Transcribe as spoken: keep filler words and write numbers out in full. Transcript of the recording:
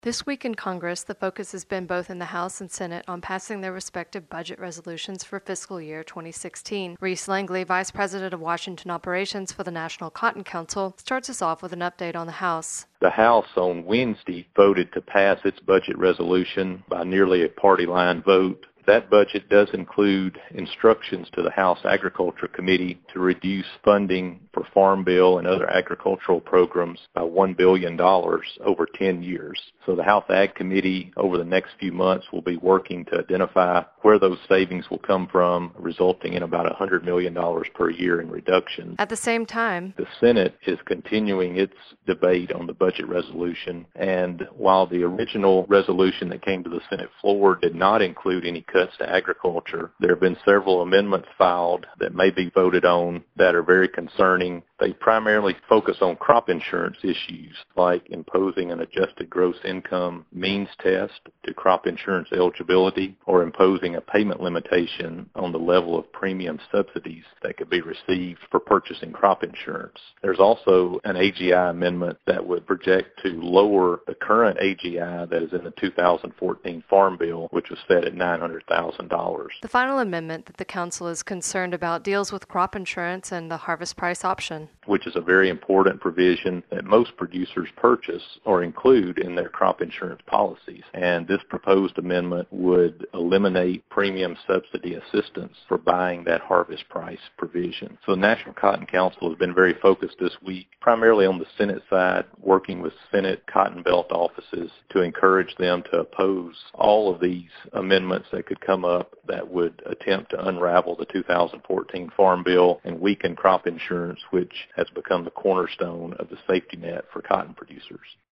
This week in Congress, the focus has been both in the House and Senate on passing their respective budget resolutions for fiscal year twenty sixteen. Reese Langley, Vice President of Washington Operations for the National Cotton Council, starts us off with an update on the House. The House on Wednesday voted to pass its budget resolution by nearly a party line vote. That budget does include instructions to the House Agriculture Committee to reduce funding for Farm Bill and other agricultural programs by one billion dollars over ten years. So the House Ag Committee over the next few months will be working to identify where those savings will come from, resulting in about one hundred million dollars per year in reduction. At the same time, the Senate is continuing its debate on the budget resolution, and while the original resolution that came to the Senate floor did not include any cuts to agriculture, there have been several amendments filed that may be voted on that are very concerning. They primarily focus on crop insurance issues like imposing an adjusted gross income means test to crop insurance eligibility or imposing a payment limitation on the level of premium subsidies that could be received for purchasing crop insurance. There's also an A G I amendment that would project to lower the current A G I that is in the two thousand fourteen Farm Bill, which was set at nine hundred thousand dollars. The final amendment that the Council is concerned about deals with crop insurance and the harvest price option, which is a very important provision that most producers purchase or include in their crop insurance policies. And this proposed amendment would eliminate premium subsidy assistance for buying that harvest price provision. So the National Cotton Council has been very focused this week, primarily on the Senate side, working with Senate Cotton Belt offices to encourage them to oppose all of these amendments that could come up that would attempt to unravel the two thousand fourteen Farm Bill and weaken crop insurance, which has become the cornerstone of the safety net for cotton producers.